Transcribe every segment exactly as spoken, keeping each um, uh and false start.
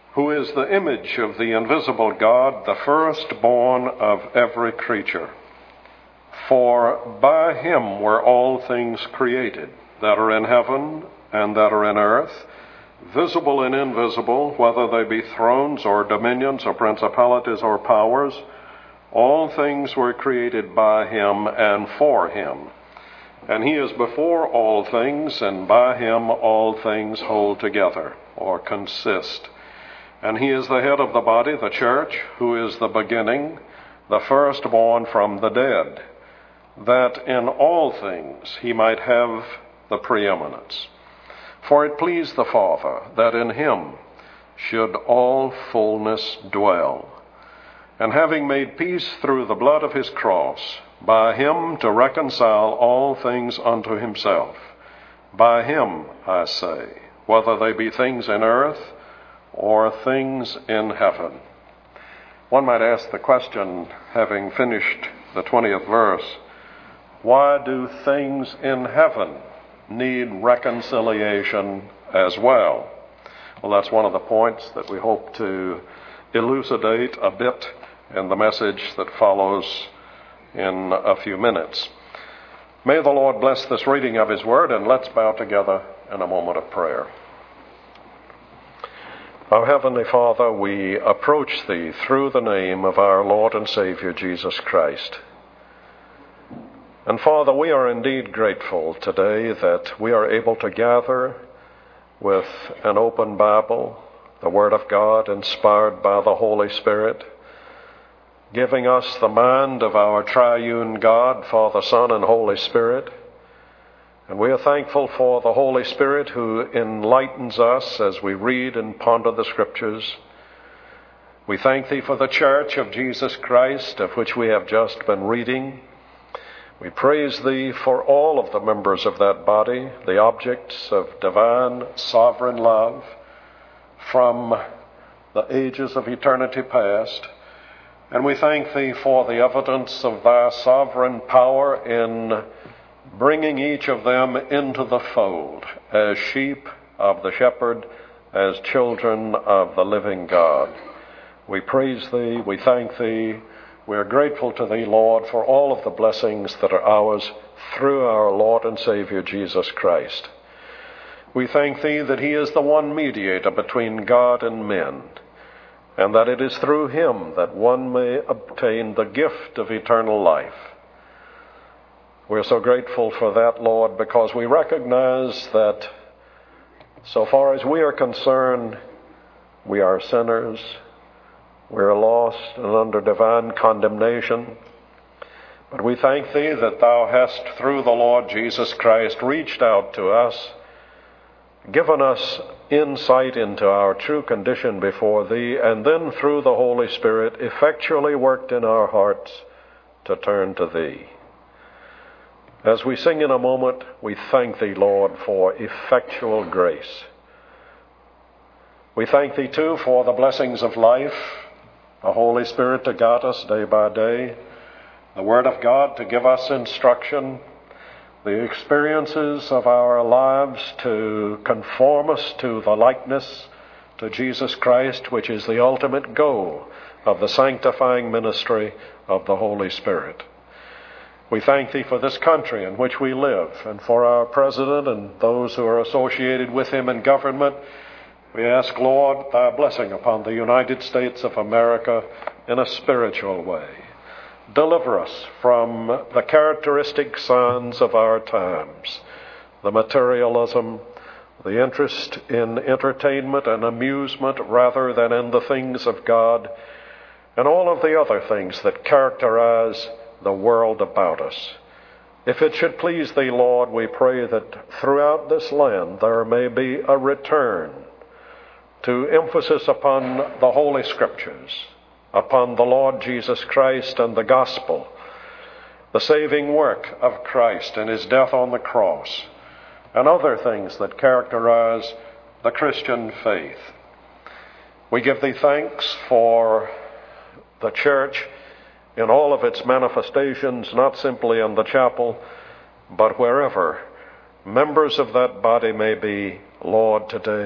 who is the image of the invisible God, the firstborn of every creature. For by him were all things created, that are in heaven and that are in earth, visible and invisible, whether they be thrones or dominions or principalities or powers. All things were created by him and for him. And he is before all things, and by him all things hold together, or consist. And he is the head of the body, the church, who is the beginning, the firstborn from the dead, that in all things he might have the preeminence. For it pleased the Father that in him should all fullness dwell, and having made peace through the blood of his cross, by him to reconcile all things unto himself. By him, I say, whether they be things in earth or things in heaven. One might ask the question, having finished the twentieth verse, why do things in heaven need reconciliation as well? Well, that's one of the points that we hope to elucidate a bit in the message that follows in a few minutes. May the Lord bless this reading of his word, and let's bow together in a moment of prayer. Our Heavenly Father, we approach thee through the name of our Lord and Savior Jesus Christ. And Father, we are indeed grateful today that we are able to gather with an open Bible, the Word of God inspired by the Holy Spirit, giving us the mind of our triune God, Father, Son, and Holy Spirit. And we are thankful for the Holy Spirit who enlightens us as we read and ponder the Scriptures. We thank thee for the Church of Jesus Christ, of which we have just been reading. We praise thee for all of the members of that body, the objects of divine sovereign love from the ages of eternity past. And we thank thee for the evidence of thy sovereign power in bringing each of them into the fold as sheep of the shepherd, as children of the living God. We praise thee, we thank thee, we are grateful to thee, Lord, for all of the blessings that are ours through our Lord and Savior Jesus Christ. We thank thee that he is the one mediator between God and men, and that it is through him that one may obtain the gift of eternal life. We're so grateful for that, Lord, because we recognize that so far as we are concerned, we are sinners, we are lost and under divine condemnation. But we thank thee that thou hast, through the Lord Jesus Christ, reached out to us, given us insight into our true condition before thee, and then through the Holy Spirit effectually worked in our hearts to turn to thee. As we sing in a moment, we thank thee, Lord, for effectual grace. We thank thee, too, for the blessings of life, the Holy Spirit to guide us day by day, the Word of God to give us instruction, the experiences of our lives to conform us to the likeness to Jesus Christ, which is the ultimate goal of the sanctifying ministry of the Holy Spirit. We thank thee for this country in which we live, and for our president and those who are associated with him in government. We ask, Lord, thy blessing upon the United States of America in a spiritual way. Deliver us from the characteristic signs of our times, the materialism, the interest in entertainment and amusement rather than in the things of God, and all of the other things that characterize the world about us. If it should please thee, Lord, we pray that throughout this land there may be a return to emphasis upon the Holy Scriptures, upon the Lord Jesus Christ and the gospel, the saving work of Christ and his death on the cross, and other things that characterize the Christian faith. We give thee thanks for the church in all of its manifestations, not simply in the chapel, but wherever members of that body may be. Lord, today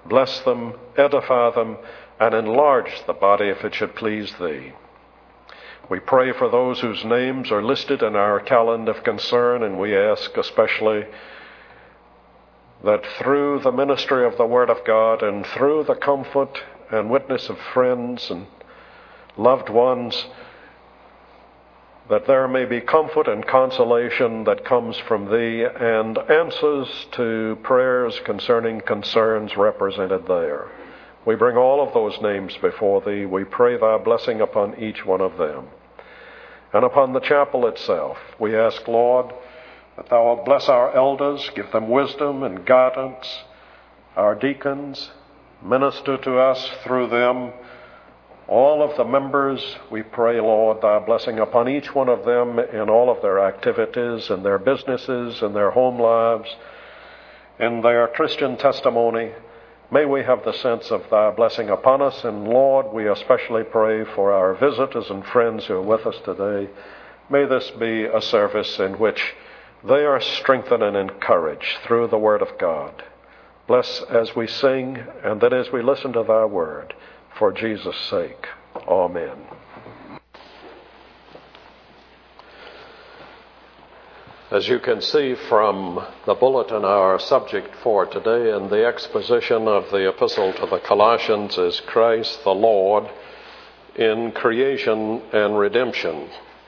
Bless them, edify them, and enlarge the body if it should please thee. We pray for those whose names are listed in our calendar of concern, and we ask especially that through the ministry of the Word of God and through the comfort and witness of friends and loved ones, that there may be comfort and consolation that comes from thee and answers to prayers concerning concerns represented there. We bring all of those names before thee. We pray thy blessing upon each one of them. And upon the chapel itself, we ask, Lord, that thou wilt bless our elders, give them wisdom and guidance, our deacons, minister to us through them. All of the members, we pray, Lord, thy blessing upon each one of them in all of their activities and their businesses and their home lives, in their Christian testimony. May we have the sense of thy blessing upon us. And Lord, we especially pray for our visitors and friends who are with us today. May this be a service in which they are strengthened and encouraged through the Word of God. Bless as we sing and then as we listen to thy word. For Jesus' sake. Amen. As you can see from the bulletin, our subject for today and the exposition of the epistle to the Colossians is Christ the Lord in creation and redemption.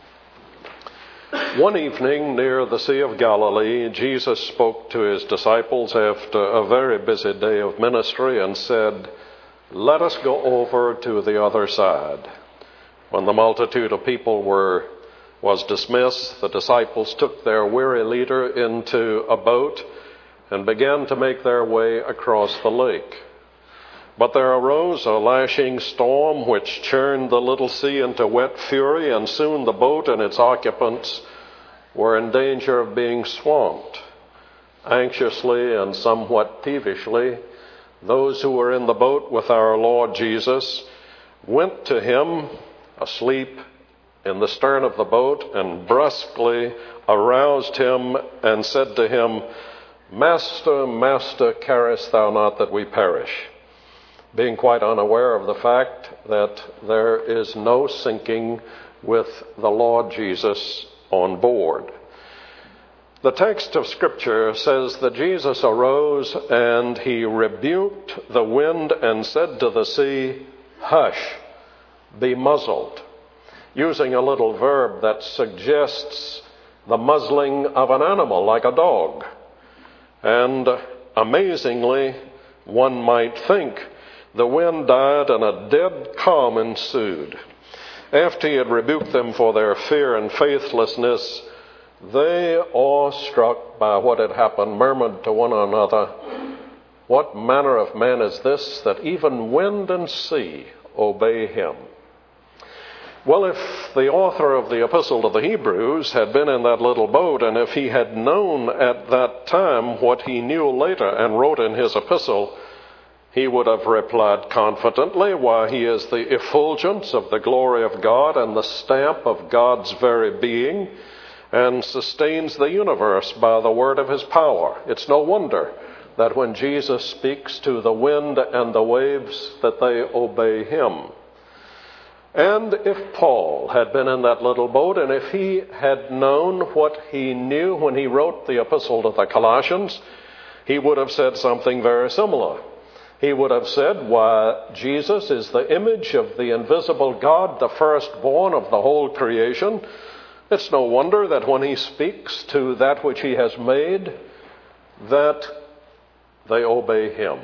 One evening near the Sea of Galilee, Jesus spoke to his disciples after a very busy day of ministry and said, "Let us go over to the other side." When the multitude of people were was dismissed, the disciples took their weary leader into a boat and began to make their way across the lake. But there arose a lashing storm which churned the little sea into wet fury, and soon the boat and its occupants were in danger of being swamped. Anxiously and somewhat peevishly, those who were in the boat with our Lord Jesus went to him, asleep in the stern of the boat, and brusquely aroused him and said to him, "Master, Master, carest thou not that we perish?" Being quite unaware of the fact that there is no sinking with the Lord Jesus on board. The text of Scripture says that Jesus arose and he rebuked the wind and said to the sea, "Hush, be muzzled," using a little verb that suggests the muzzling of an animal like a dog. And amazingly, one might think, the wind died and a dead calm ensued. After he had rebuked them for their fear and faithlessness, they, awestruck by what had happened, murmured to one another, "What manner of man is this, that even wind and sea obey him?" Well, if the author of the Epistle to the Hebrews had been in that little boat, and if he had known at that time what he knew later and wrote in his epistle, he would have replied confidently, "Why, he is the effulgence of the glory of God and the stamp of God's very being, and sustains the universe by the word of his power. It's no wonder that when Jesus speaks to the wind and the waves, that they obey him." And if Paul had been in that little boat, and if he had known what he knew when he wrote the epistle to the Colossians, he would have said something very similar. He would have said, "Why, Jesus is the image of the invisible God, the firstborn of the whole creation. It's no wonder that when he speaks to that which he has made, that they obey him."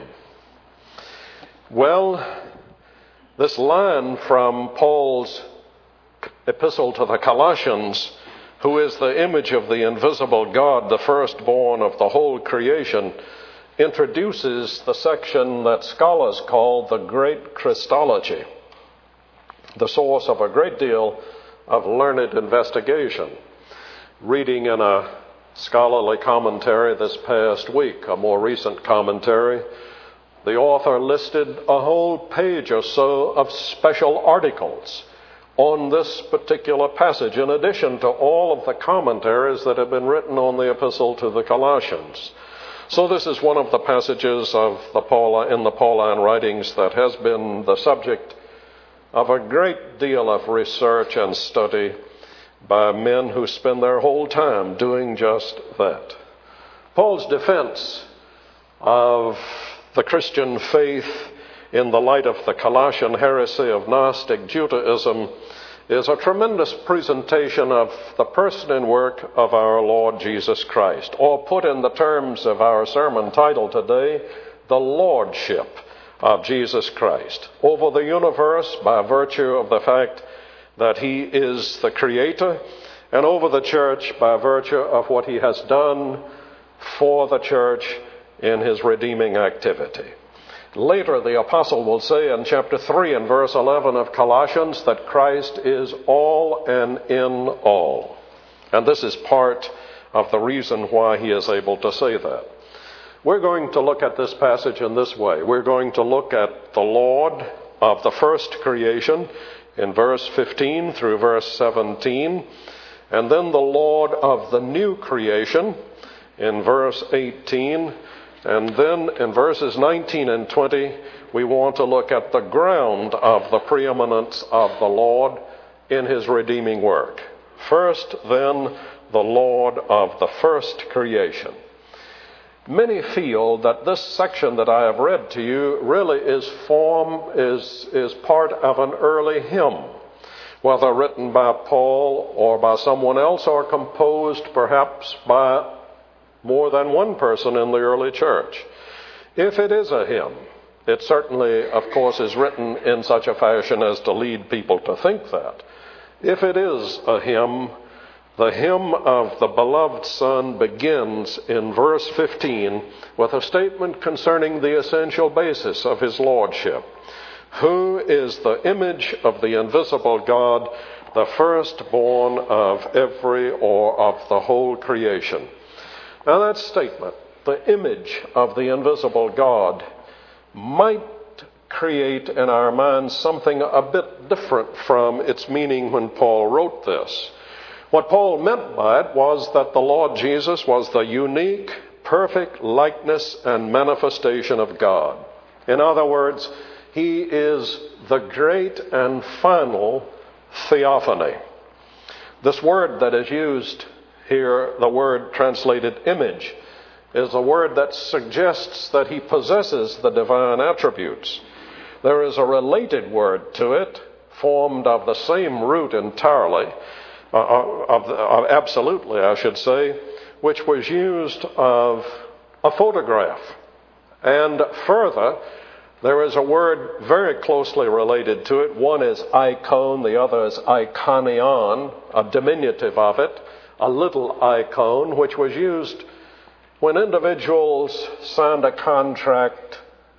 Well, this line from Paul's epistle to the Colossians, "Who is the image of the invisible God, the firstborn of the whole creation," introduces the section that scholars call the Great Christology, the source of a great deal of learned investigation. Reading in a scholarly commentary this past week, a more recent commentary, the author listed a whole page or so of special articles on this particular passage, in addition to all of the commentaries that have been written on the epistle to the Colossians. So this is one of the passages of the Paul, in the Pauline writings that has been the subject of a great deal of research and study by men who spend their whole time doing just that. Paul's defense of the Christian faith in the light of the Colossian heresy of Gnostic Judaism is a tremendous presentation of the person and work of our Lord Jesus Christ, or put in the terms of our sermon title today, the Lordship of Jesus Christ over the universe by virtue of the fact that he is the Creator, and over the church by virtue of what he has done for the church in his redeeming activity. Later, the apostle will say in chapter three and verse eleven of Colossians that Christ is all and in all. And this is part of the reason why he is able to say that. We're going to look at this passage in this way. We're going to look at the Lord of the first creation in verse fifteen through verse seventeen, and then the Lord of the new creation in verse eighteen. And then in verses nineteen and twenty, we want to look at the ground of the preeminence of the Lord in his redeeming work. First, then, the Lord of the first creation. Many feel that this section that I have read to you really is form is, is part of an early hymn, whether written by Paul or by someone else, or composed perhaps by more than one person in the early church. If it is a hymn, it certainly, of course, is written in such a fashion as to lead people to think that. If it is a hymn, the hymn of the beloved Son begins in verse fifteen with a statement concerning the essential basis of his lordship. Who is the image of the invisible God, the firstborn of every or of the whole creation? Now that statement, the image of the invisible God, might create in our minds something a bit different from its meaning when Paul wrote this. What Paul meant by it was that the Lord Jesus was the unique, perfect likeness and manifestation of God. In other words, he is the great and final theophany. This word that is used here, the word translated image, is a word that suggests that he possesses the divine attributes. There is a related word to it, formed of the same root entirely, uh, of, of absolutely, I should say, which was used of a photograph. And further, there is a word very closely related to it. One is icon, the other is iconion, a diminutive of it, a little icon, which was used when individuals signed a contract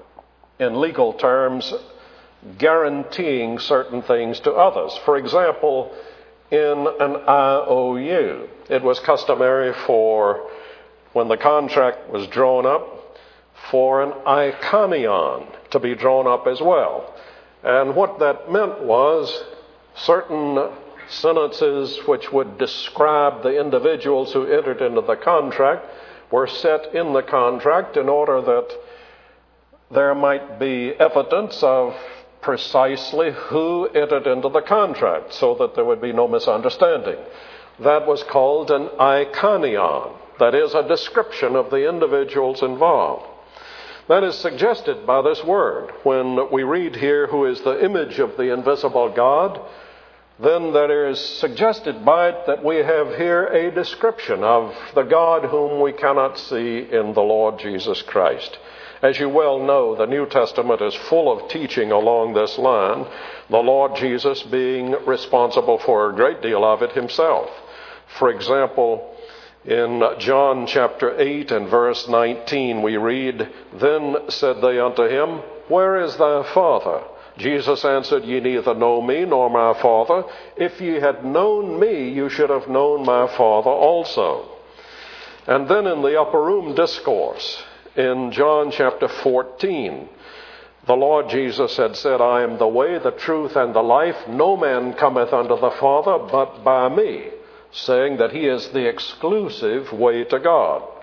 in legal terms guaranteeing certain things to others. For example, in an I O U, it was customary for, when the contract was drawn up, for an iconion to be drawn up as well. And what that meant was certain sentences which would describe the individuals who entered into the contract were set in the contract in order that there might be evidence of precisely who entered into the contract, so that there would be no misunderstanding. That was called an iconion, that is, a description of the individuals involved. That is suggested by this word. When we read here, who is the image of the invisible God, then there is suggested by it that we have here a description of the God whom we cannot see in the Lord Jesus Christ. As you well know, the New Testament is full of teaching along this line, the Lord Jesus being responsible for a great deal of it himself. For example, in John chapter eight and verse nineteen, we read, Then said they unto him, Where is thy Father? Jesus answered, Ye neither know me nor my Father. If ye had known me, you should have known my Father also. And then in the upper room discourse, in John chapter fourteen, the Lord Jesus had said, I am the way, the truth, and the life. No man cometh unto the Father but by me, saying that he is the exclusive way to God.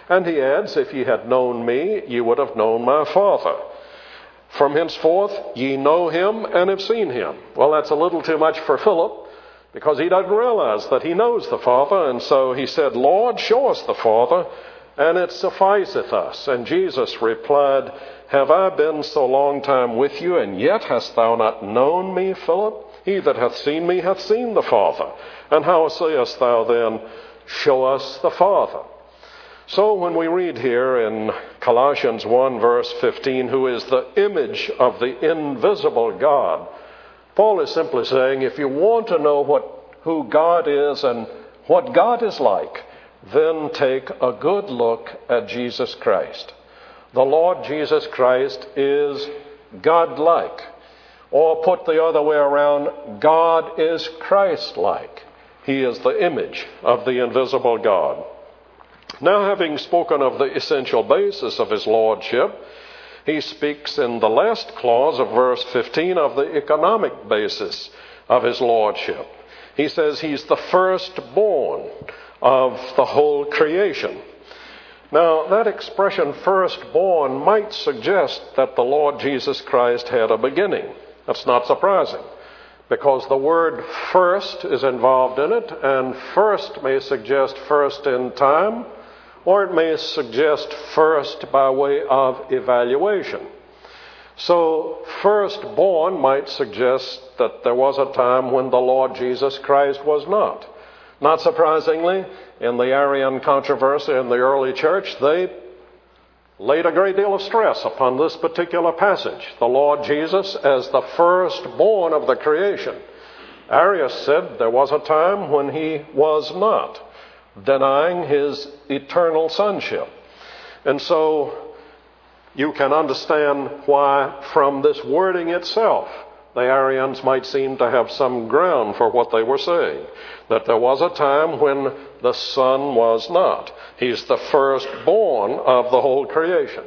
And he adds, if ye had known me, ye would have known my Father. From henceforth ye know him and have seen him. Well, that's a little too much for Philip, because he doesn't realize that he knows the Father. And so he said, Lord, show us the Father, and it sufficeth us. And Jesus replied, have I been so long time with you, and yet hast thou not known me, Philip? He that hath seen me hath seen the Father. And how sayest thou then, show us the Father? So when we read here in Colossians one verse fifteen, who is the image of the invisible God, Paul is simply saying, if you want to know what who God is and what God is like, then take a good look at Jesus Christ. The Lord Jesus Christ is God-like. Or put the other way around, God is Christ-like. He is the image of the invisible God. Now, having spoken of the essential basis of his lordship, he speaks in the last clause of verse fifteen of the economic basis of his lordship. He says he's the firstborn of the whole creation. Now, that expression firstborn might suggest that the Lord Jesus Christ had a beginning. That's not surprising, because the word first is involved in it, and first may suggest first in time, or it may suggest first by way of evaluation. So, firstborn might suggest that there was a time when the Lord Jesus Christ was not. Not surprisingly, in the Arian controversy in the early church, they laid a great deal of stress upon this particular passage. The Lord Jesus as the firstborn of the creation. Arius said there was a time when he was not, denying his eternal sonship. And so you can understand why from this wording itself, the Arians might seem to have some ground for what they were saying. That there was a time when the Son was not. He's the firstborn of the whole creation.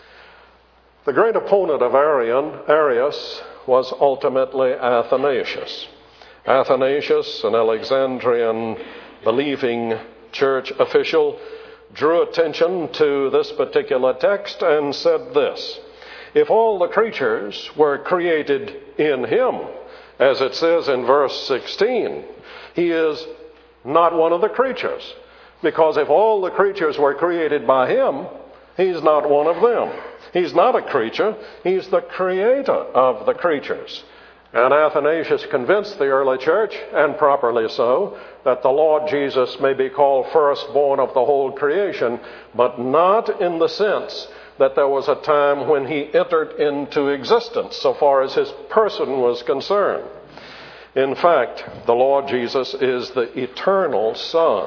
The great opponent of Arian, Arius, was ultimately Athanasius. Athanasius, an Alexandrian believing church official, drew attention to this particular text and said this: if all the creatures were created in him, as it says in verse sixteen, he is not one of the creatures. Because if all the creatures were created by him, he's not one of them. He's not a creature. He's the creator of the creatures. And Athanasius convinced the early church, and properly so, that the Lord Jesus may be called firstborn of the whole creation, but not in the sense that there was a time when he entered into existence so far as his person was concerned. In fact, the Lord Jesus is the eternal Son,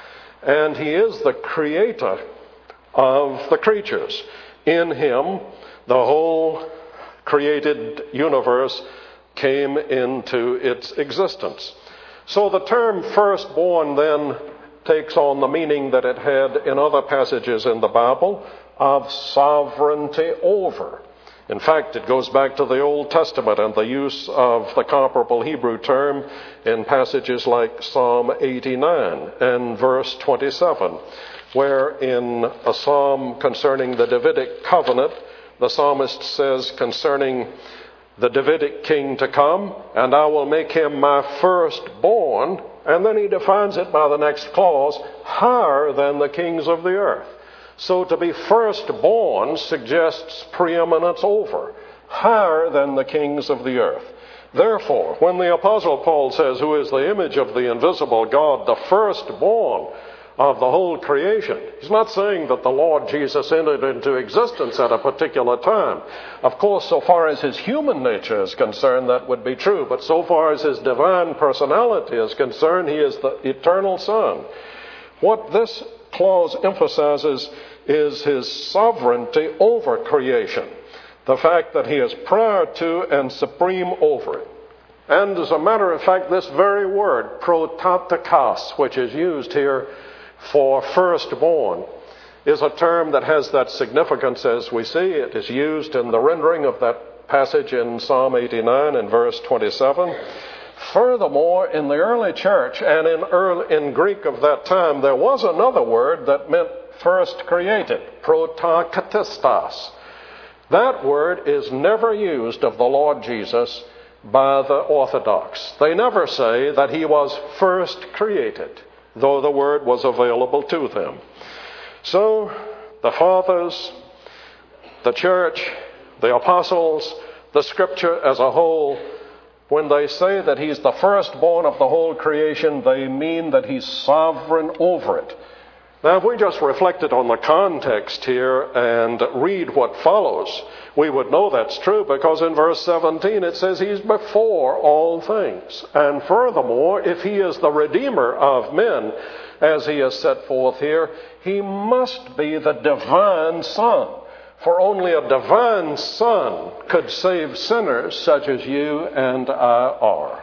and he is the creator of the creatures. In him, the whole created universe came into its existence. So the term firstborn then takes on the meaning that it had in other passages in the Bible of sovereignty over. In fact, it goes back to the Old Testament and the use of the comparable Hebrew term in passages like Psalm eighty-nine and verse twenty-seven, where in a psalm concerning the Davidic covenant, the psalmist says concerning the Davidic king to come, and I will make him my firstborn, and then he defines it by the next clause, higher than the kings of the earth. So to be firstborn suggests preeminence over, higher than the kings of the earth. Therefore, when the Apostle Paul says, who is the image of the invisible God, the firstborn of the whole creation, he's not saying that the Lord Jesus entered into existence at a particular time. Of course, so far as his human nature is concerned, that would be true. But so far as his divine personality is concerned, he is the eternal Son. What this clause emphasizes is his sovereignty over creation. The fact that he is prior to and supreme over it. And as a matter of fact, this very word, prototokos, which is used here for firstborn, is a term that has that significance as we see. It is used in the rendering of that passage in Psalm eighty-nine and verse twenty-seven. Furthermore, in the early church and in, early, in Greek of that time, there was another word that meant first created, protokatistos. That word is never used of the Lord Jesus by the Orthodox. They never say that he was first created, though the word was available to them. So, the fathers, the church, the apostles, the scripture as a whole, when they say that he's the firstborn of the whole creation, they mean that he's sovereign over it. Now, if we just reflected on the context here and read what follows, we would know that's true, because in verse seventeen it says he's before all things. And furthermore, if he is the Redeemer of men, as he is set forth here, he must be the divine Son. For only a divine Son could save sinners such as you and I are.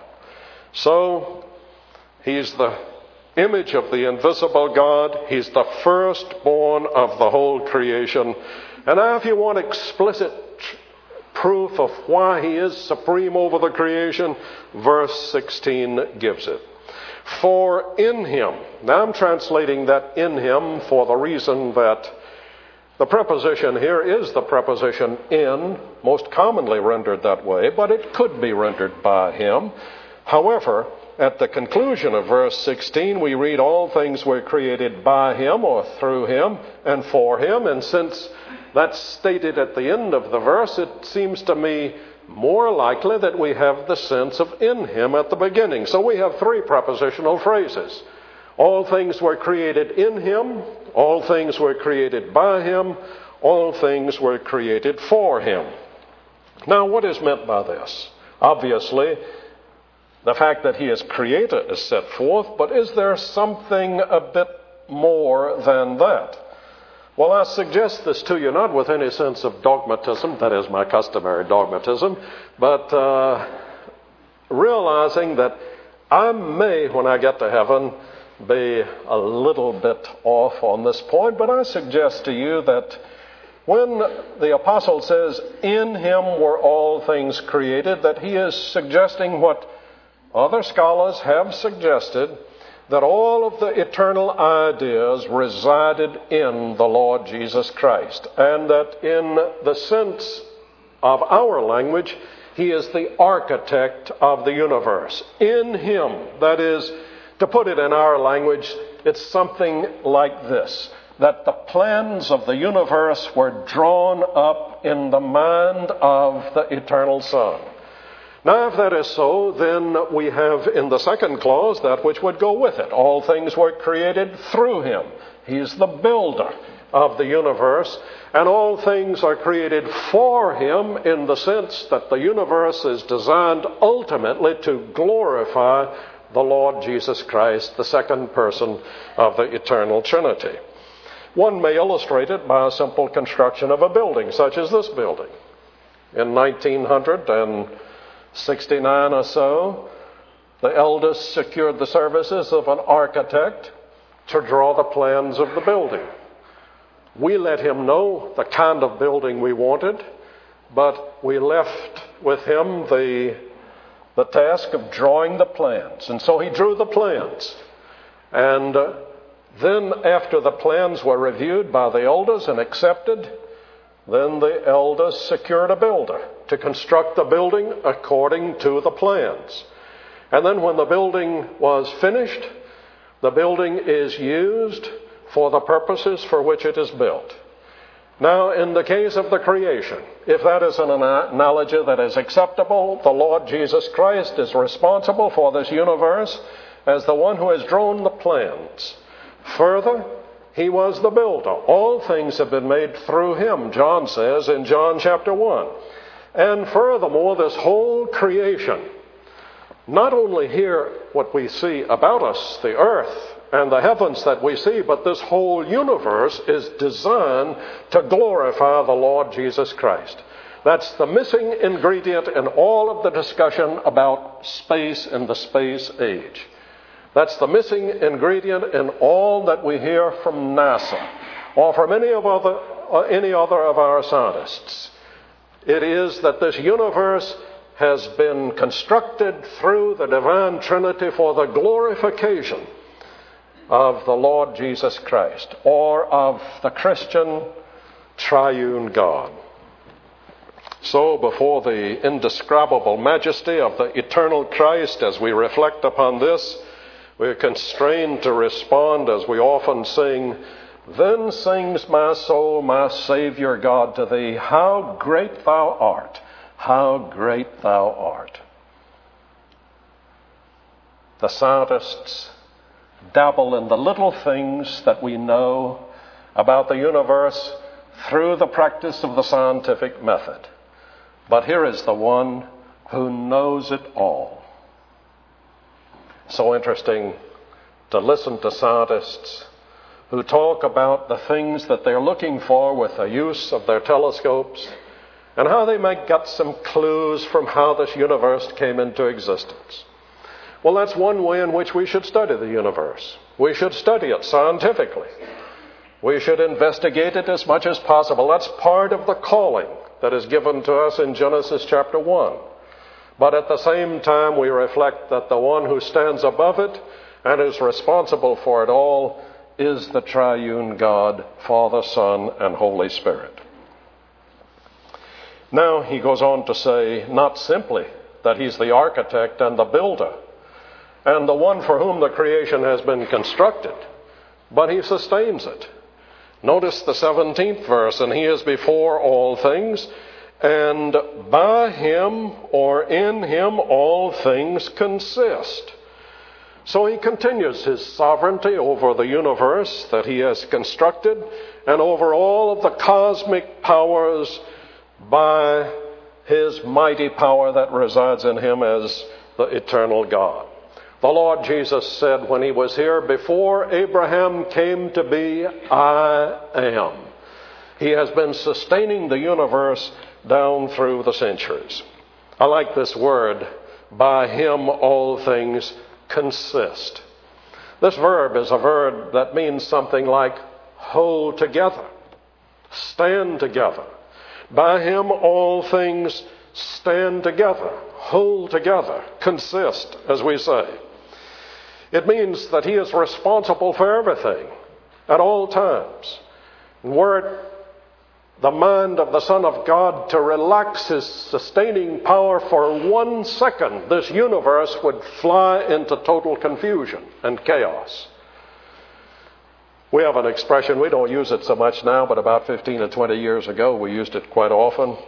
So, he's the image of the invisible God. He's the firstborn of the whole creation. And now if you want explicit tr- proof of why he is supreme over the creation, verse sixteen gives it. For in him, now I'm translating that in him for the reason that the preposition here is the preposition in, most commonly rendered that way, but it could be rendered by him. However, at the conclusion of verse sixteen, we read all things were created by him or through him and for him. And since that's stated at the end of the verse, it seems to me more likely that we have the sense of in him at the beginning. So we have three prepositional phrases. All things were created in him. All things were created by him. All things were created for him. Now, what is meant by this? Obviously, the fact that he is creator is set forth, but is there something a bit more than that? Well, I suggest this to you not with any sense of dogmatism, that is my customary dogmatism, but uh, realizing that I may, when I get to heaven, be a little bit off on this point, but I suggest to you that when the apostle says, in him were all things created, that he is suggesting what other scholars have suggested, that all of the eternal ideas resided in the Lord Jesus Christ, and that in the sense of our language, he is the architect of the universe. In him, that is, to put it in our language, it's something like this, that the plans of the universe were drawn up in the mind of the eternal Son. Now, if that is so, then we have in the second clause that which would go with it. All things were created through him. He's the builder of the universe, and all things are created for him in the sense that the universe is designed ultimately to glorify the Lord Jesus Christ, the second person of the eternal Trinity. One may illustrate it by a simple construction of a building, such as this building. In nineteen sixty-nine or so, the elders secured the services of an architect to draw the plans of the building. We let him know the kind of building we wanted, but we left with him the, the task of drawing the plans. And so he drew the plans. And uh, then after the plans were reviewed by the elders and accepted, then the elders secured a builder to construct the building according to the plans. And then when the building was finished, the building is used for the purposes for which it is built. Now, in the case of the creation, if that is an analogy that is acceptable, the Lord Jesus Christ is responsible for this universe as the one who has drawn the plans. Further, he was the builder. All things have been made through him, John says in John chapter one. And furthermore, this whole creation, not only here what we see about us, the earth and the heavens that we see, but this whole universe is designed to glorify the Lord Jesus Christ. That's the missing ingredient in all of the discussion about space and the space age. That's the missing ingredient in all that we hear from NASA or from any of other, or any other of our scientists. It is that this universe has been constructed through the divine Trinity for the glorification of the Lord Jesus Christ, or of the Christian triune God. So, before the indescribable majesty of the eternal Christ, as we reflect upon this, we are constrained to respond as we often sing, "Then sings my soul, my Savior God, to thee, how great thou art, how great thou art." The scientists dabble in the little things that we know about the universe through the practice of the scientific method. But here is the one who knows it all. So interesting to listen to scientists who talk about the things that they're looking for with the use of their telescopes and how they might get some clues from how this universe came into existence. Well, that's one way in which we should study the universe. We should study it scientifically. We should investigate it as much as possible. That's part of the calling that is given to us in Genesis chapter one. But at the same time, we reflect that the one who stands above it and is responsible for it all is the triune God, Father, Son, and Holy Spirit. Now he goes on to say not simply that he's the architect and the builder and the one for whom the creation has been constructed, but he sustains it. Notice the seventeenth verse, "And he is before all things, and by him," or in him, "all things consist." So he continues his sovereignty over the universe that he has constructed and over all of the cosmic powers by his mighty power that resides in him as the eternal God. The Lord Jesus said when he was here, "Before Abraham came to be, I am." He has been sustaining the universe down through the centuries. I like this word, "by him all things consist." This verb is a verb that means something like hold together, stand together. By him all things stand together, hold together, consist, as we say. It means that he is responsible for everything at all times. And were it the mind of the Son of God to relax his sustaining power for one second, this universe would fly into total confusion and chaos. We have an expression, we don't use it so much now, but about fifteen or twenty years ago we used it quite often.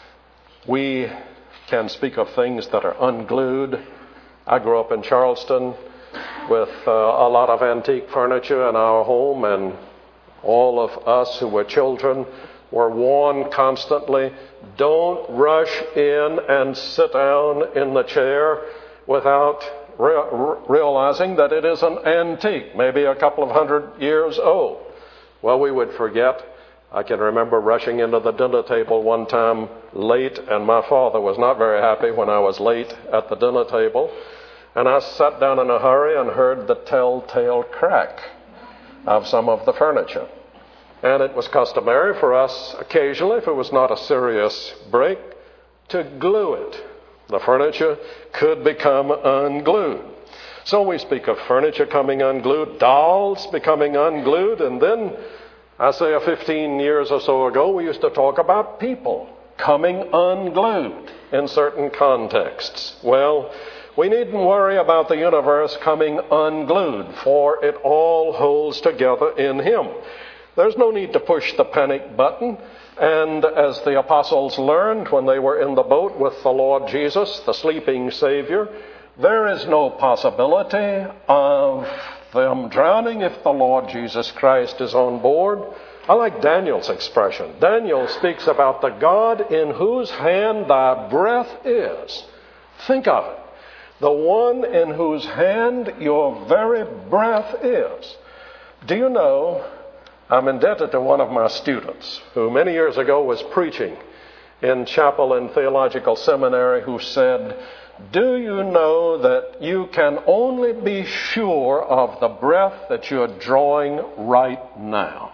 We can speak of things that are unglued. I grew up in Charleston with uh, a lot of antique furniture in our home, and all of us who were children were warned constantly, don't rush in and sit down in the chair without re- realizing that it is an antique, maybe a couple of hundred years old. Well, we would forget. I can remember rushing into the dinner table one time late, and my father was not very happy when I was late at the dinner table. And I sat down in a hurry and heard the telltale crack of some of the furniture. And it was customary for us occasionally, if it was not a serious break, to glue it. The furniture could become unglued. So we speak of furniture coming unglued, dolls becoming unglued, and then, I say a fifteen years or so ago, we used to talk about people coming unglued in certain contexts. Well, we needn't worry about the universe coming unglued, for it all holds together in him. There's no need to push the panic button. And as the apostles learned when they were in the boat with the Lord Jesus, the sleeping Savior, there is no possibility of them drowning if the Lord Jesus Christ is on board. I like Daniel's expression. Daniel speaks about the God in whose hand thy breath is. Think of it. The one in whose hand your very breath is. Do you know, I'm indebted to one of my students who many years ago was preaching in chapel and theological seminary, who said, do you know that you can only be sure of the breath that you're drawing right now?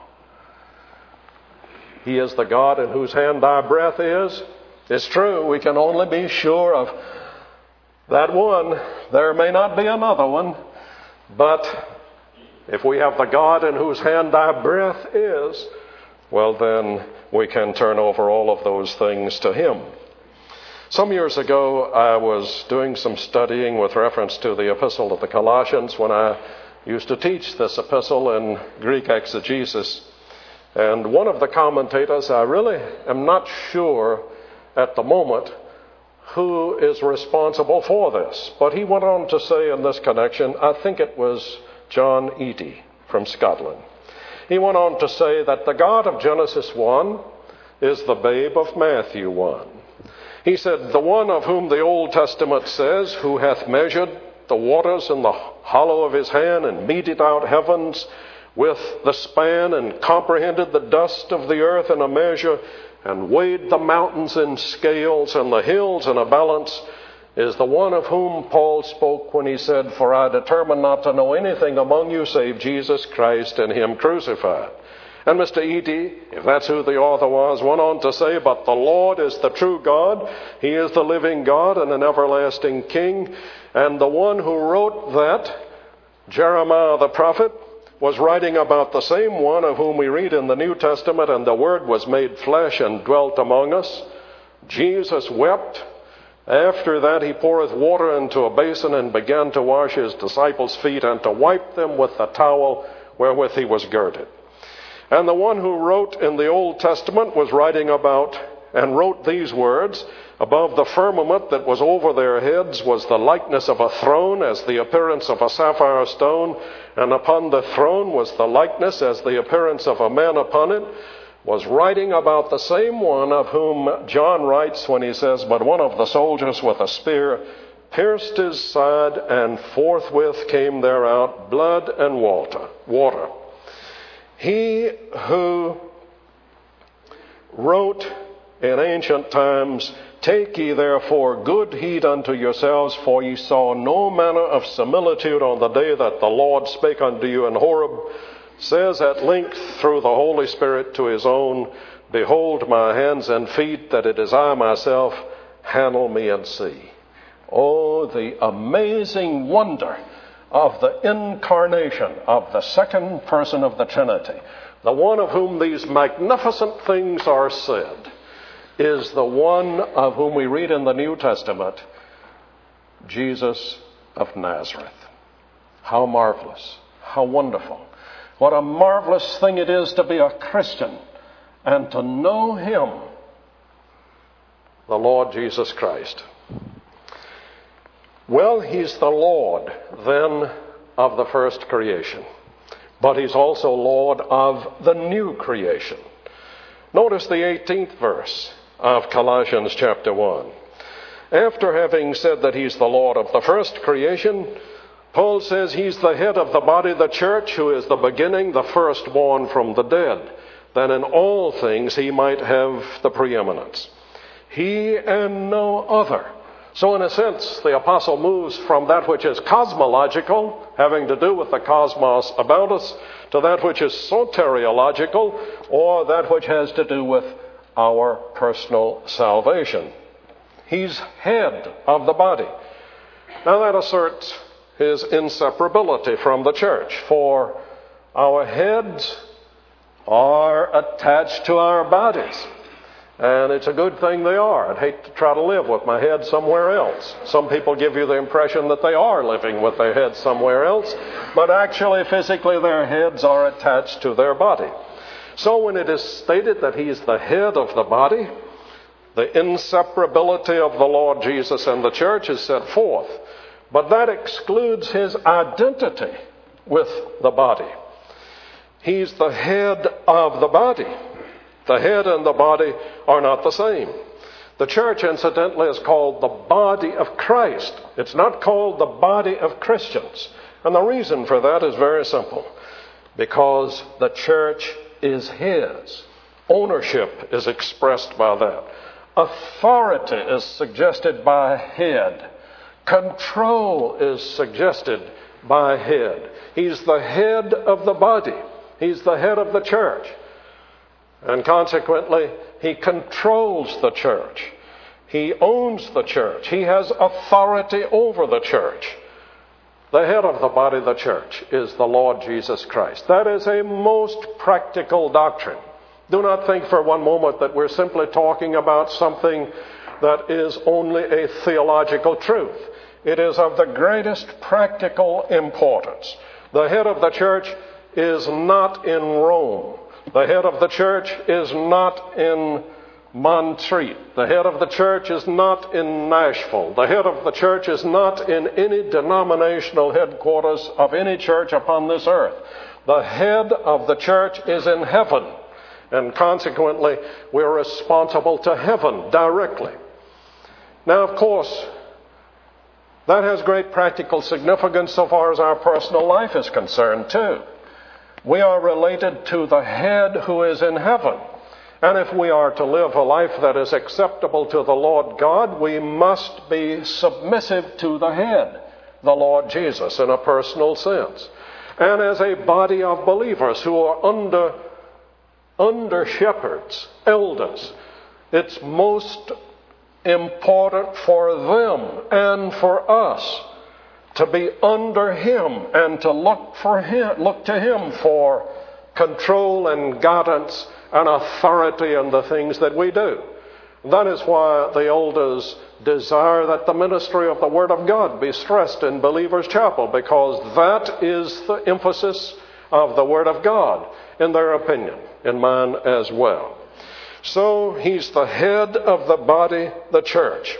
He is the God in whose hand thy breath is. It's true, we can only be sure of that one. There may not be another one, but if we have the God in whose hand our breath is, well, then we can turn over all of those things to him. Some years ago, I was doing some studying with reference to the epistle of the Colossians when I used to teach this epistle in Greek exegesis. And one of the commentators, I really am not sure at the moment who is responsible for this, but he went on to say in this connection, I think it was John Eadie from Scotland. He went on to say that the God of Genesis one is the babe of Matthew one. He said, the one of whom the Old Testament says, who hath measured the waters in the hollow of his hand and meted out heavens with the span and comprehended the dust of the earth in a measure and weighed the mountains in scales and the hills in a balance, is the one of whom Paul spoke when he said, for I determined not to know anything among you save Jesus Christ and him crucified. And Mister Eadie, if that's who the author was, went on to say, but the Lord is the true God. He is the living God and an everlasting King. And the one who wrote that, Jeremiah the prophet, was writing about the same one of whom we read in the New Testament, and the Word was made flesh and dwelt among us. Jesus wept. After that he poureth water into a basin and began to wash his disciples' feet and to wipe them with the towel wherewith he was girded. And the one who wrote in the Old Testament was writing about and wrote these words, above the firmament that was over their heads was the likeness of a throne as the appearance of a sapphire stone, and upon the throne was the likeness as the appearance of a man upon it, was writing about the same one of whom John writes when he says, but one of the soldiers with a spear pierced his side, and forthwith came there out blood and water. water. He who wrote in ancient times, take ye therefore good heed unto yourselves, for ye saw no manner of similitude on the day that the Lord spake unto you in Horeb, says at length through the Holy Spirit to his own, behold my hands and feet, that it is I myself, handle me and see. Oh, the amazing wonder of the incarnation of the second person of the Trinity, the one of whom these magnificent things are said, is the one of whom we read in the New Testament, Jesus of Nazareth. How marvelous, how wonderful. What a marvelous thing it is to be a Christian and to know him, the Lord Jesus Christ. Well, he's the Lord, then, of the first creation. But he's also Lord of the new creation. Notice the eighteenth verse of Colossians chapter one. After having said that he's the Lord of the first creation, Paul says he's the head of the body, the church, who is the beginning, the firstborn from the dead, that in all things he might have the preeminence. He and no other. So in a sense, the apostle moves from that which is cosmological, having to do with the cosmos about us, to that which is soteriological, or that which has to do with our personal salvation. He's head of the body. Now that asserts his inseparability from the church, for our heads are attached to our bodies. And it's a good thing they are. I'd hate to try to live with my head somewhere else. Some people give you the impression that they are living with their head somewhere else, but actually, physically, their heads are attached to their body. So when it is stated that he is the head of the body, the inseparability of the Lord Jesus and the church is set forth. But that excludes his identity with the body. He's the head of the body. The head and the body are not the same. The church, incidentally, is called the body of Christ. It's not called the body of Christians. And the reason for that is very simple. Because the church is his. Ownership is expressed by that. Authority is suggested by head. Control is suggested by head. He's the head of the body. He's the head of the church. And consequently, he controls the church. He owns the church. He has authority over the church. The head of the body, the church, is the Lord Jesus Christ. That is a most practical doctrine. Do not think for one moment that we're simply talking about something that is only a theological truth. It is of the greatest practical importance. The head of the church is not in Rome. The head of the church is not in Montreat. The head of the church is not in Nashville. The head of the church is not in any denominational headquarters of any church upon this earth. The head of the church is in heaven, and consequently, we're responsible to heaven directly. Now, of course, that has great practical significance so far as our personal life is concerned, too. We are related to the head who is in heaven. And if we are to live a life that is acceptable to the Lord God, we must be submissive to the head, the Lord Jesus, in a personal sense. And as a body of believers who are under, under shepherds, elders, it's most important for them and for us to be under Him and to look for Him, look to Him for control and guidance and authority in the things that we do. That is why the elders desire that the ministry of the Word of God be stressed in Believers' Chapel, because that is the emphasis of the Word of God, in their opinion, in mine as well. So He's the head of the body, the church.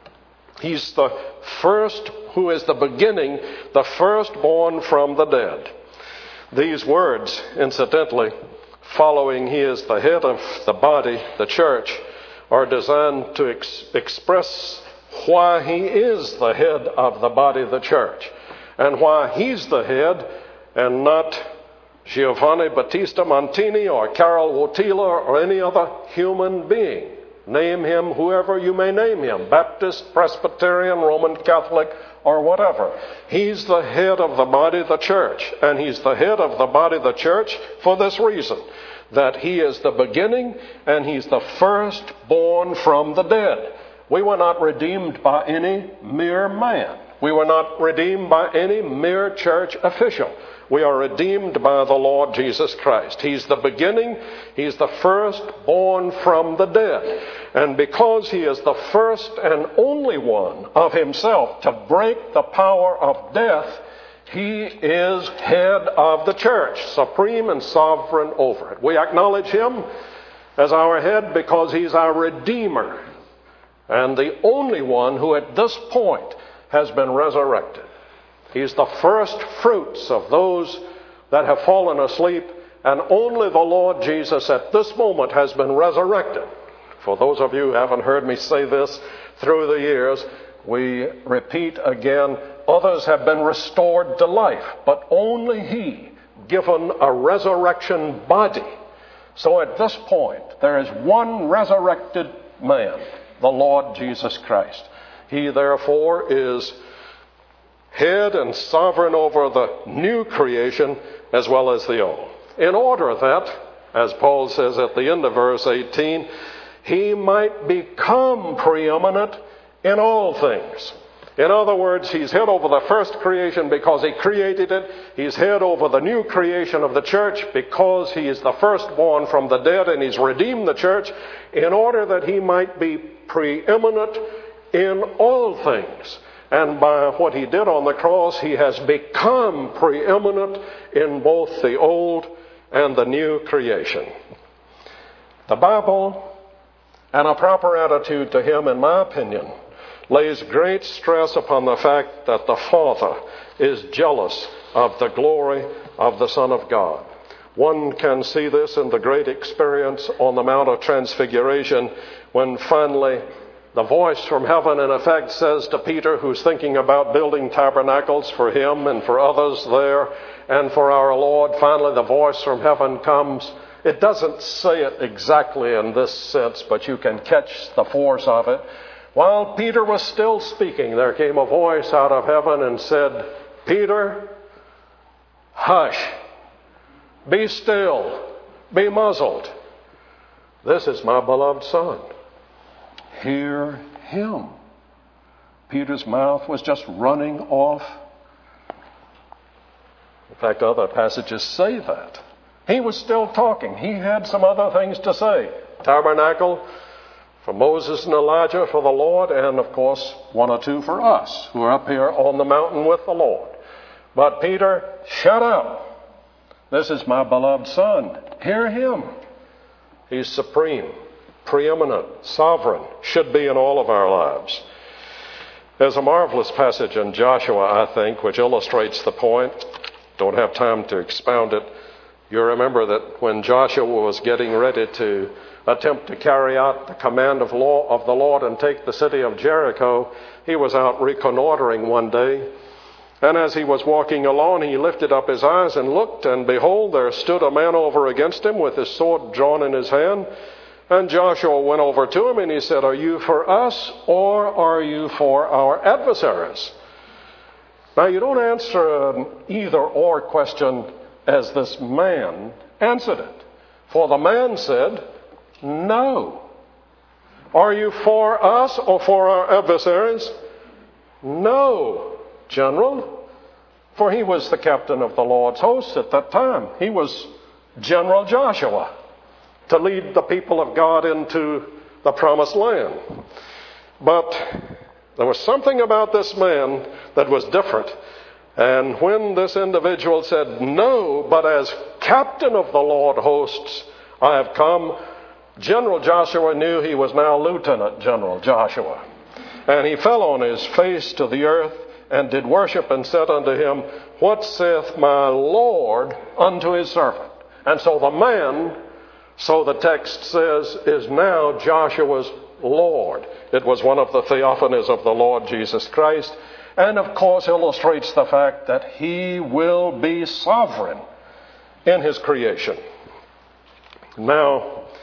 He's the first, who is the beginning, the firstborn from the dead. These words, incidentally, following He is the head of the body, the church, are designed to ex- express why He is the head of the body, the church, and why He's the head and not Giovanni Battista Montini or Carol Wojtyla or any other human being. Name him whoever you may name him, Baptist, Presbyterian, Roman Catholic, or whatever. He's the head of the body, the church. And He's the head of the body, the church, for this reason, that He is the beginning and He's the firstborn from the dead. We were not redeemed by any mere man. We were not redeemed by any mere church official. We are redeemed by the Lord Jesus Christ. He's the beginning. He's the firstborn from the dead. And because He is the first and only one of Himself to break the power of death, He is head of the church, supreme and sovereign over it. We acknowledge Him as our head because He's our Redeemer and the only one who at this point has been resurrected. He's the first fruits of those that have fallen asleep, and only the Lord Jesus at this moment has been resurrected. For those of you who haven't heard me say this through the years, we repeat again, others have been restored to life, but only He given a resurrection body. So at this point, there is one resurrected man, the Lord Jesus Christ. He therefore is head and sovereign over the new creation as well as the old. In order that, as Paul says at the end of verse eighteen, He might become preeminent in all things. In other words, He's head over the first creation because He created it. He's head over the new creation of the church because He is the firstborn from the dead and He's redeemed the church in order that He might be preeminent in all things. And by what He did on the cross, He has become preeminent in both the old and the new creation. The Bible, and a proper attitude to Him, in my opinion, lays great stress upon the fact that the Father is jealous of the glory of the Son of God. One can see this in the great experience on the Mount of Transfiguration, when finally the voice from heaven, in effect, says to Peter, who's thinking about building tabernacles for him and for others there and for our Lord, finally the voice from heaven comes. It doesn't say it exactly in this sense, but you can catch the force of it. While Peter was still speaking, there came a voice out of heaven and said, Peter, hush, be still, be muzzled. This is my beloved Son. Hear Him. Peter's mouth was just running off In fact, other passages say that. He was still talking. He had some other things to say. Tabernacle for Moses and Elijah, for the Lord, and of course, one or two for us who are up here on the mountain with the Lord. But Peter, shut up. This is my beloved Son. Hear him. He's supreme, preeminent, sovereign, should be in all of our lives. There's a marvelous passage in Joshua, I think, which illustrates the point. Don't have time to expound it. You remember that when Joshua was getting ready to attempt to carry out the command of law of the Lord and take the city of Jericho, he was out reconnoitering one day. And as he was walking along, he lifted up his eyes and looked, and behold, there stood a man over against him with his sword drawn in his hand. And Joshua went over to him and he said, "Are you for us or are you for our adversaries?" Now, you don't answer an either-or question as this man answered it. For the man said, "No." "Are you for us or for our adversaries?" "No, General." For he was the captain of the Lord's hosts at that time. He was General Joshua to lead the people of God into the promised land. But there was something about this man that was different. And when this individual said, "No, but as captain of the Lord hosts, I have come," General Joshua knew he was now Lieutenant General Joshua. And he fell on his face to the earth and did worship and said unto him, "What saith my Lord unto his servant?" And so the man, so the text says, is now Joshua's Lord. It was one of the theophanies of the Lord Jesus Christ, and of course illustrates the fact that he will be sovereign in his creation. Now,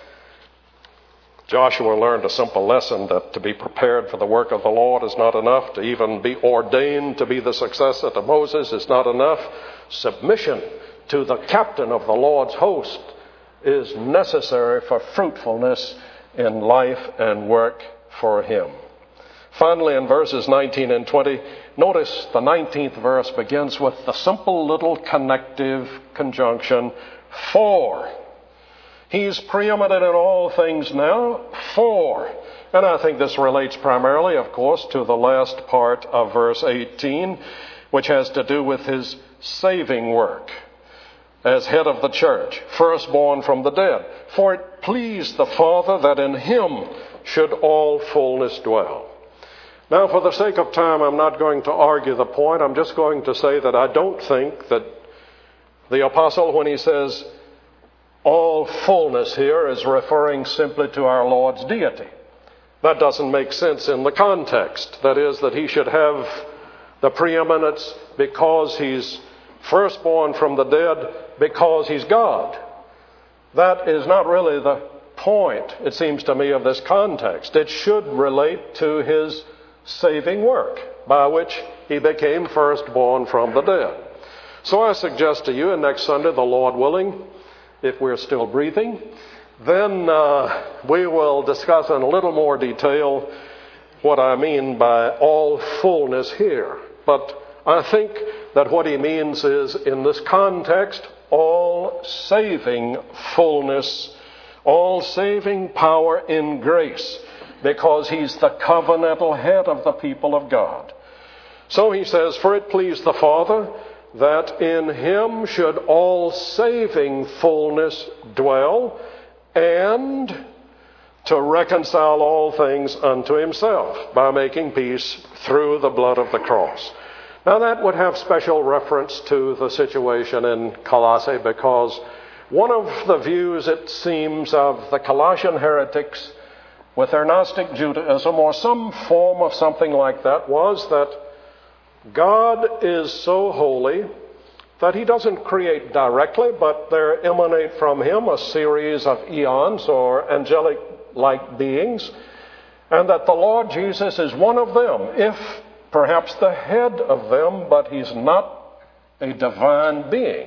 Joshua learned a simple lesson that to be prepared for the work of the Lord is not enough. To even be ordained to be the successor to Moses is not enough. Submission to the captain of the Lord's host is necessary for fruitfulness in life and work for him. Finally, in verses nineteen and twenty, notice the nineteenth verse begins with the simple little connective conjunction, for. He's preeminent in all things now, for. And I think this relates primarily, of course, to the last part of verse eighteen, which has to do with his saving work as head of the church, firstborn from the dead. For it pleased the Father that in him should all fullness dwell. Now, for the sake of time, I'm not going to argue the point. I'm just going to say that I don't think that the apostle, when he says all fullness here, is referring simply to our Lord's deity. That doesn't make sense in the context. That is, that he should have the preeminence because he's firstborn from the dead, because he's God. That is not really the point, it seems to me, of this context. It should relate to his saving work, by which he became firstborn from the dead. So I suggest to you, and next Sunday, the Lord willing, if we're still breathing, then uh, we will discuss in a little more detail what I mean by all fullness here. But I think that what he means is, in this context, all saving fullness, all saving power in grace, because he's the covenantal head of the people of God. So he says, for it pleased the Father that in him should all saving fullness dwell, and to reconcile all things unto himself by making peace through the blood of the cross. Now that would have special reference to the situation in Colossae, because one of the views, it seems, of the Colossian heretics with their Gnostic Judaism, or some form of something like that, was that God is so holy that he doesn't create directly, but there emanate from him a series of eons or angelic-like beings, and that the Lord Jesus is one of them, if perhaps the head of them, but he's not a divine being.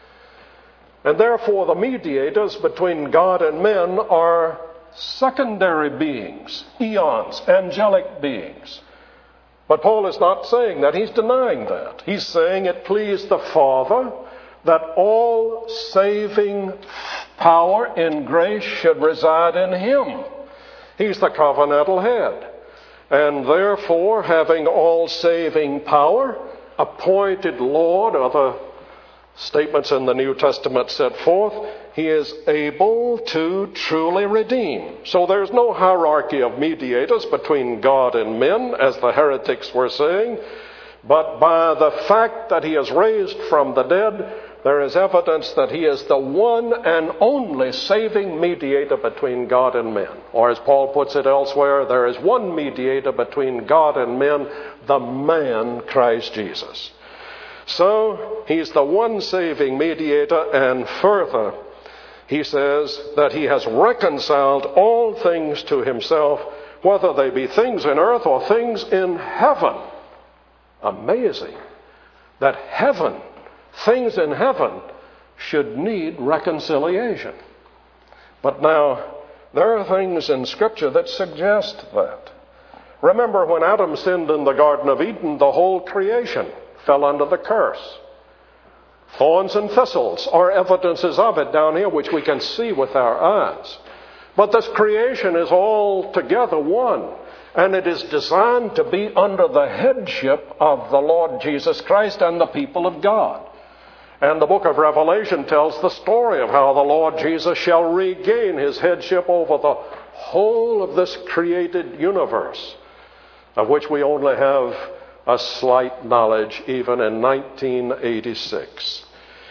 And therefore the mediators between God and men are secondary beings, eons, angelic beings. But Paul is not saying that. He's denying that. He's saying it pleased the Father that all saving power in grace should reside in him. He's the covenantal head. And therefore, having all saving power, appointed Lord, other statements in the New Testament set forth, he is able to truly redeem. So there's no hierarchy of mediators between God and men, as the heretics were saying, but by the fact that he is raised from the dead, there is evidence that he is the one and only saving mediator between God and men. Or as Paul puts it elsewhere, there is one mediator between God and men, the man Christ Jesus. So he's the one saving mediator, and further, he says that he has reconciled all things to himself, whether they be things in earth or things in heaven. Amazing that heaven, things in heaven, should need reconciliation. But now, there are things in Scripture that suggest that. Remember, when Adam sinned in the Garden of Eden, the whole creation fell under the curse. Thorns and thistles are evidences of it down here, which we can see with our eyes. But this creation is all together one, and it is designed to be under the headship of the Lord Jesus Christ and the people of God. And the book of Revelation tells the story of how the Lord Jesus shall regain his headship over the whole of this created universe, of which we only have a slight knowledge even in nineteen eighty-six.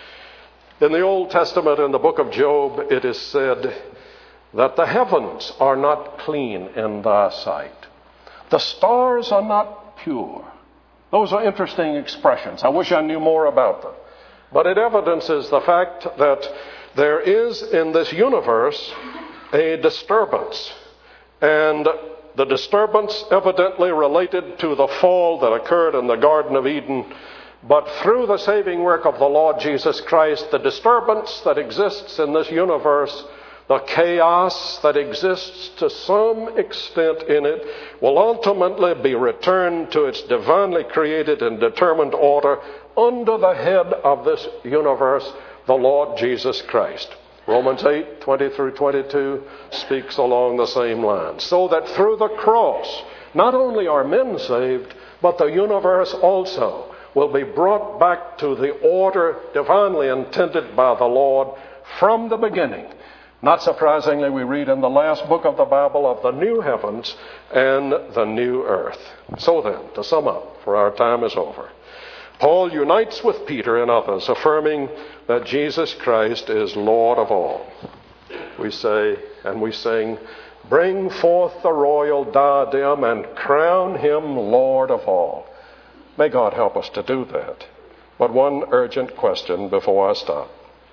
In the Old Testament, in the book of Job, it is said that the heavens are not clean in thy sight. The stars are not pure. Those are interesting expressions. I wish I knew more about them. But it evidences the fact that there is in this universe a disturbance. And the disturbance evidently related to the fall that occurred in the Garden of Eden. But through the saving work of the Lord Jesus Christ, the disturbance that exists in this universe, the chaos that exists to some extent in it, will ultimately be returned to its divinely created and determined order under the head of this universe, the Lord Jesus Christ. Romans eight, twenty through twenty-two speaks along the same lines. So that through the cross, not only are men saved, but the universe also will be brought back to the order divinely intended by the Lord from the beginning. Not surprisingly, we read in the last book of the Bible of the new heavens and the new earth. So then, to sum up, for our time is over, Paul unites with Peter and others, affirming that Jesus Christ is Lord of all. We say and we sing, "Bring forth the royal diadem and crown him Lord of all." May God help us to do that. But one urgent question before I stop.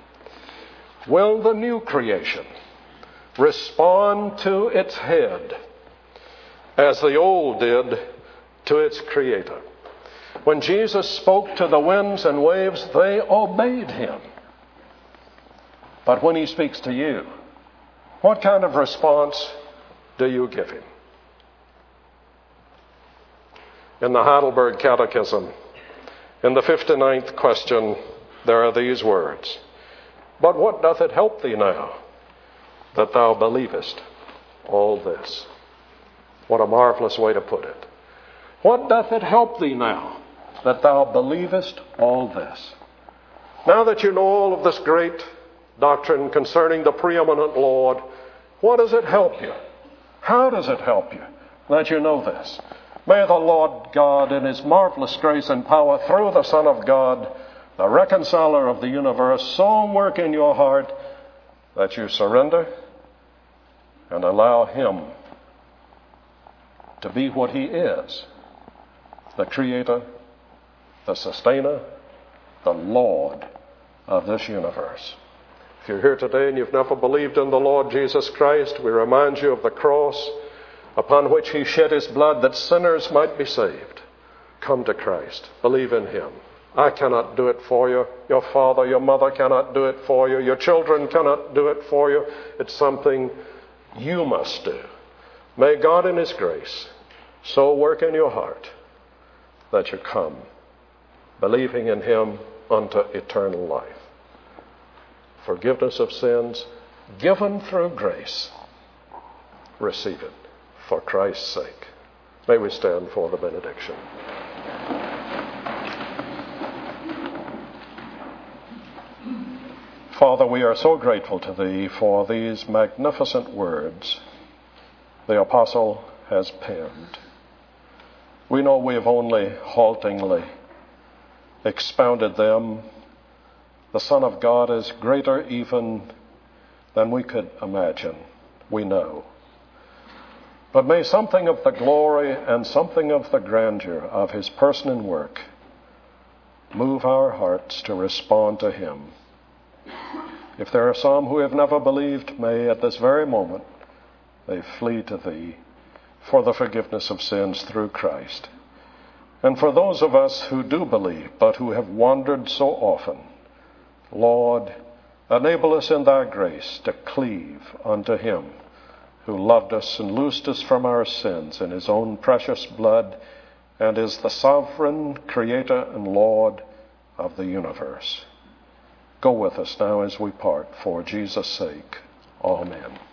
Will the new creation respond to its head as the old did to its creator? When Jesus spoke to the winds and waves, they obeyed him. But when he speaks to you, what kind of response do you give him? In the Heidelberg Catechism, in the fifty-ninth question, there are these words: "But what doth it help thee now, that thou believest all this?" What a marvelous way to put it. What doth it help thee now, that thou believest all this? Now that you know all of this great doctrine concerning the preeminent Lord, what does it help you? How does it help you that you know this? May the Lord God, in his marvelous grace and power through the Son of God, the reconciler of the universe, so work in your heart that you surrender and allow him to be what he is: the creator, the sustainer, the Lord of this universe. If you're here today and you've never believed in the Lord Jesus Christ, we remind you of the cross upon which he shed his blood that sinners might be saved. Come to Christ. Believe in him. I cannot do it for you. Your father, your mother cannot do it for you. Your children cannot do it for you. It's something you must do. May God in his grace so work in your heart that you come, believing in him unto eternal life. Forgiveness of sins given through grace. Receive it for Christ's sake. May we stand for the benediction. Father, we are so grateful to thee for these magnificent words the apostle has penned. We know we have only haltingly expounded them. The Son of God is greater even than we could imagine, we know. But may something of the glory and something of the grandeur of his person and work move our hearts to respond to him. If there are some who have never believed, may at this very moment they flee to thee for the forgiveness of sins through Christ. And for those of us who do believe, but who have wandered so often, Lord, enable us in thy grace to cleave unto him who loved us and loosed us from our sins in his own precious blood and is the sovereign creator and Lord of the universe. Go with us now as we part, for Jesus' sake. Amen.